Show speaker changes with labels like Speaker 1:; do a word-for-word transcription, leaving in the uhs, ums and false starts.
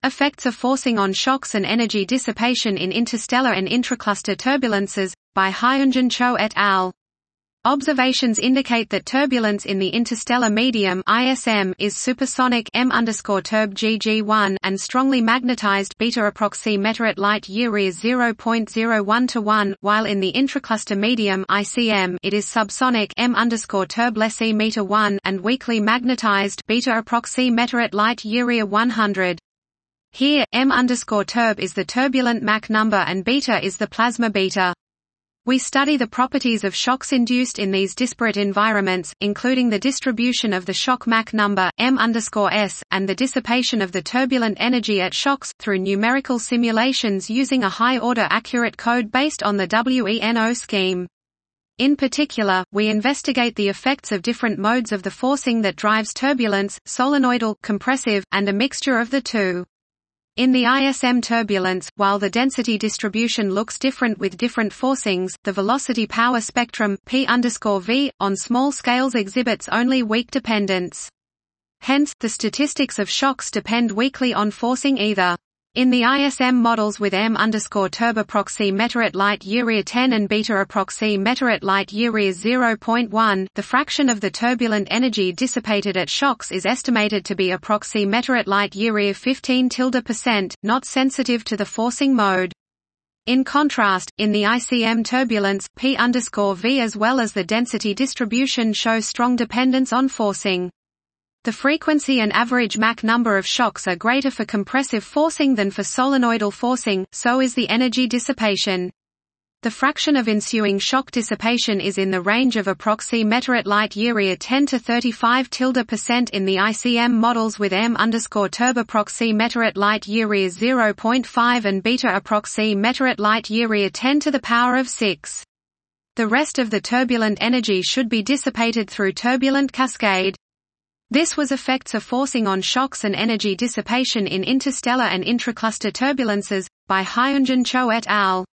Speaker 1: Effects of forcing on shocks and energy dissipation in interstellar and intracluster turbulences, by Hyunjin Cho et al. Observations indicate that turbulence in the interstellar medium I S M is supersonic M turb G G one and strongly magnetized beta approximate light year is zero point zero one to one, while in the intracluster medium I C M it is subsonic M turb less e meter one and weakly magnetized beta approximate light year one hundred. Here, M turb is the turbulent Mach number and beta is the plasma beta. We study the properties of shocks induced in these disparate environments, including the distribution of the shock Mach number, M S, and the dissipation of the turbulent energy at shocks, through numerical simulations using a high-order accurate code based on the W E N O scheme. In particular, we investigate the effects of different modes of the forcing that drives turbulence, solenoidal, compressive, and a mixture of the two. In the I S M turbulence, while the density distribution looks different with different forcings, the velocity power spectrum P V on small scales exhibits only weak dependence. Hence, the statistics of shocks depend weakly on forcing either. In the I S M models with M turb approximate light year ten and beta approximate light year zero point one, the fraction of the turbulent energy dissipated at shocks is estimated to be approximate light year fifteen percent, not sensitive to the forcing mode. In contrast, in the I C M turbulence, P V as well as the density distribution show strong dependence on forcing. The frequency and average Mach number of shocks are greater for compressive forcing than for solenoidal forcing, so is the energy dissipation. The fraction of ensuing shock dissipation is in the range of approximate light year ten to thirty-five percent in the I C M models with M turb approximate light year zero point five and beta approximate light year ten to the power of six. The rest of the turbulent energy should be dissipated through turbulent cascade. This was effects of forcing on shocks and energy dissipation in interstellar and intracluster turbulences, by Hyunjin Cho et al.